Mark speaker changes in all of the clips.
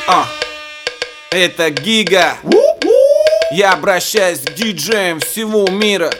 Speaker 1: Это Гига. Я обращаюсь к диджеям всего мира.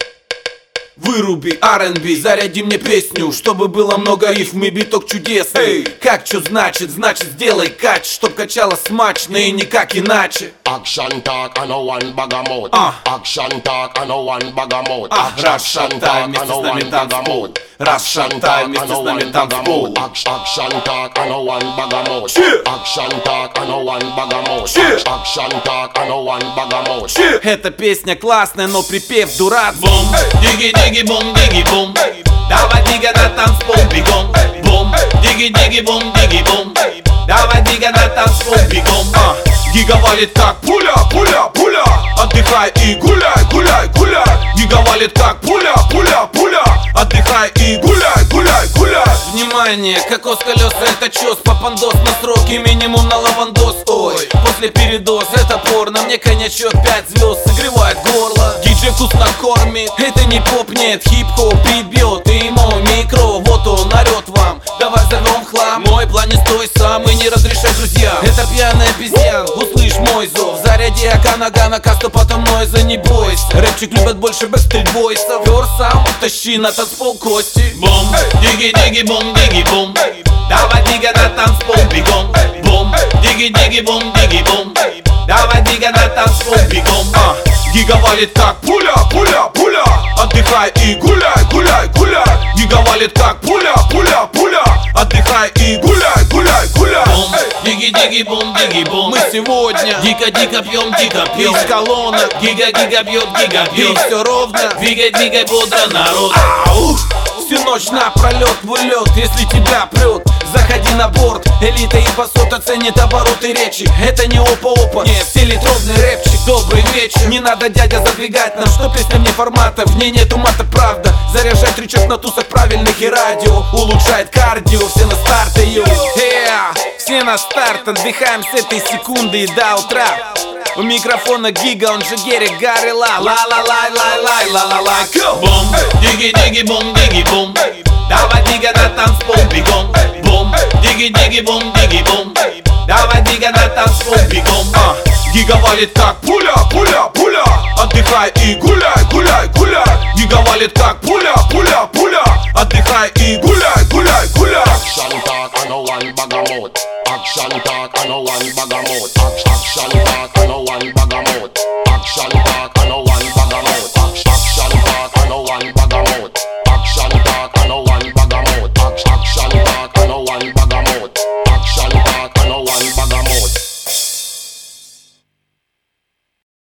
Speaker 1: Выруби R&B, заряди мне песню, чтобы было много рифм и биток чудесный. Как чё значит? Значит сделай кач, чтоб качало смачно и никак иначе.
Speaker 2: Action talk and no one bagamout. Action talk and no one bagamout.
Speaker 1: Расшатай вместе с нами танцпол. Расшатай вместе с нами танцпол.
Speaker 2: Action talk and no one bagamout. Action talk and no one bagamout. Action talk and no one bagamout.
Speaker 1: Эта песня классная, но припев дурацкий.
Speaker 3: Бум, диги-диги-бум, диги-бум. Давай, дига, на танцпол бегом. Бум, диги-диги-бум, диги-бум. Давай, дига, на танцпол бегом.
Speaker 1: Гига валит как пуля, пуля, пуля. Отдыхай и гуляй, гуляй, гуляй. Гига валит как пуля, пуля, пуля. Отдыхай и гуляй, гуляй, гуляй. Внимание, кокос колеса это чёс. Попандос на сроки, минимум на лавандос. Ой, после передоз это порно. Мне коньячок 5 звезд согревает горло. Диджей вкусно кормит. Это не поп, нет, хип-хоп прибьет. И мой микро, вот он орёт вам. Давай взорвем хлам. Мой план не стой сам и не разрешай друзьям. Это пьяный обезьян, услышь мой зов. Заряди Акана касту, потом нойза, не бойся. Рэпчик любят больше бэкстрит бойсов. Фёр сам, тащи на танцпол кости.
Speaker 3: Бум, диги-диги-бум, диги-бум. Давай, дига, на танцпол бегом. Бум, диги-диги-бум, диги-бум. Давай, дига, на танцпол бегом.
Speaker 1: Гига валит как пуля, пуля, пуля. Отдыхай и гуляй, гуляй, гуляй. Гига валит как пуля, пуля, пуля. Отдыхай и гуляй, гуляй, гуляй.
Speaker 3: Бум, диги-диги-бум, диги-бум.
Speaker 1: Мы сегодня
Speaker 3: дико-дико пьем, дико пьем.
Speaker 1: из колонок.
Speaker 3: Гига-гига бьет, гига
Speaker 1: И
Speaker 3: бьет.
Speaker 1: все ровно.
Speaker 3: Двигай-двигай бодро, народ.
Speaker 1: Всю ночь напролет в улет, если тебя прет. Заходи на борт, элита и посот оценит обороты речи. Это не опа-опа, нет, селитровный рэпчик. Добрый вечер, не надо, дядя, задвигать нам, что песня вне формата, в ней нету мата, правда. Заряжать рычаг на тусах правильных и радио, улучшает кардио, все на старт, йо. Все на старт, отдыхаем с этой секунды и до утра. У микрофона Гига, он же Герри Гаррила. Ла-ла-лай-лай-лай-лай-лай-лай.
Speaker 3: Бум, диги-диги-бум, диги-бум. Давай, дига, на танцпол бегом. Бум, диги-диги-бум, диги-бум. Давай, дига, на танцпол бегом.
Speaker 1: Гига валит как пуля, пуля, пуля. Отдыхай и гуляй, гуляй, гуляй. Гига валит как пуля, пуля, пуля. Отдыхай и гуляй, гуляй, гуляй.
Speaker 2: Action talk and no one bagamout. Action talk and no one bagamout. Action talk.